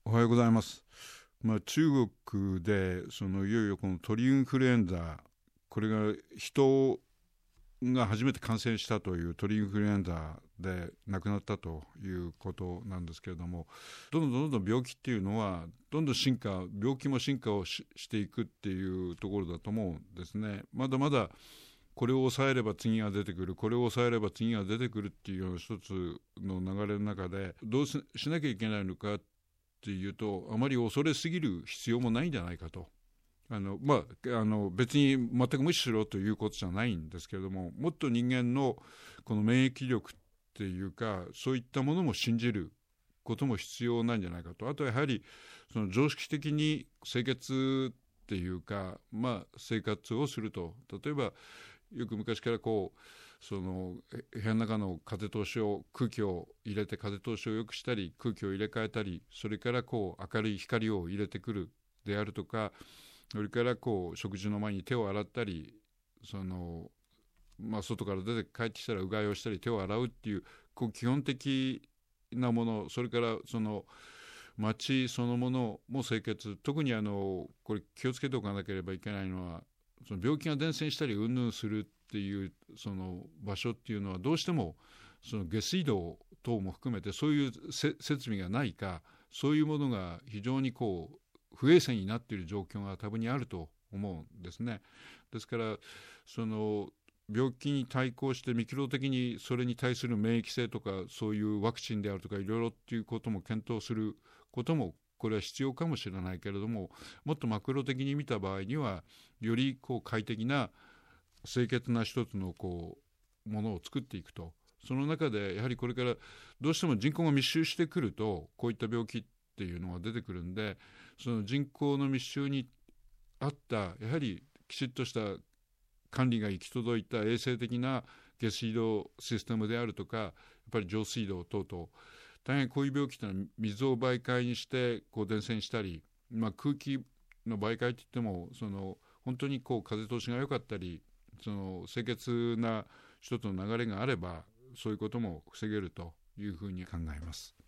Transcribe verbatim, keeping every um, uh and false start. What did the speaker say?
おはようございます。まあ、中国でそのいよいよこの鳥インフルエンザ、これが人が初めて感染したという鳥インフルエンザで亡くなったということなんですけれども、どんどんどんどん病気っていうのはどんどん進化、病気も進化を し, していくっていうところだと思うんですね。まだまだこれを抑えれば次が出てくる、これを抑えれば次が出てくるっていうような一つの流れの中で、どう し, しなきゃいけないのかっていうと、あまり恐れすぎる必要もないんじゃないかと。あのまあ、あの別に全く無視しろということじゃないんですけれども、もっと人間のこの免疫力っていうか、そういったものも信じることも必要なんじゃないかと。あとはやはりその常識的に清潔っていうか、まあ、生活をすると、例えばよく昔からこうその部屋の中の風通しを、空気を入れて風通しを良くしたり、空気を入れ替えたり、それからこう明るい光を入れてくるであるとか、それからこう食事の前に手を洗ったり、その、まあ、外から出て帰ってきたらうがいをしたり手を洗うっていう、こう基本的なもの、それからその街そのものも清潔、特にあのこれ気をつけておかなければいけないのは、その病気が伝染したりうんぬんするっていうその場所っていうのは、どうしてもその下水道等も含めてそういう設備がないか、そういうものが非常にこう不衛生になっている状況が多分にあると思うんですね。ですからその病気に対抗してミクロ的にそれに対する免疫性とか、そういうワクチンであるとかいろいろっていうことも検討することも、これは必要かもしれないけれども、もっとマクロ的に見た場合には、よりこう快適な清潔な一つのこうものを作っていくと。その中でやはりこれからどうしても人口が密集してくると、こういった病気っていうのが出てくるんで、その人口の密集に合ったやはりきちっとした管理が行き届いた衛生的な下水道システムであるとか、やっぱり上水道等々、大変こういう病気というのは水を媒介にしてこう伝染したり、まあ、空気の媒介といっても、その本当にこう風通しが良かったり、その清潔な一つの流れがあれば、そういうことも防げるというふうに考えます。